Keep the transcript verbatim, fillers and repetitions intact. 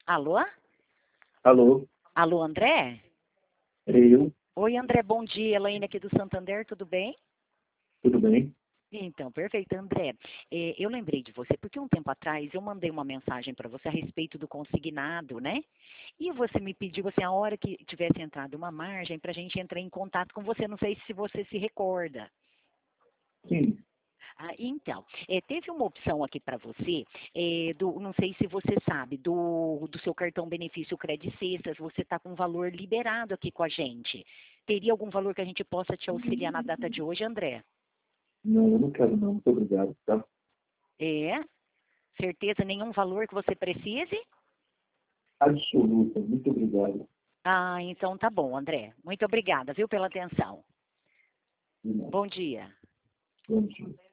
Alô? Alô, Alô, André? eu, Oi, André, bom dia. Elaine aqui do Santander, tudo bem? tudo bem? Então, perfeito, André. Eh, eu lembrei de você porque um tempo atrás eu mandei uma mensagem para você a respeito do consignado, né? E você me pediu, assim, a hora que tivesse entrado uma margem para a gente entrar em contato com você. Não sei se você se recorda. Sim, Ah, então, eh, teve uma opção aqui para você, eh, do, não sei se você sabe, do, do seu cartão benefício Credit Cestas, você está com valor liberado aqui com a gente. Teria algum valor que a gente possa te auxiliar na data de hoje, André? não, eu não quero não, muito obrigado, tá? É? Certeza, nenhum valor que você precise? Absoluta, muito obrigado. Ah, então tá bom, André. Muito obrigada, viu, pela atenção. De nada. Bom dia. Bom dia.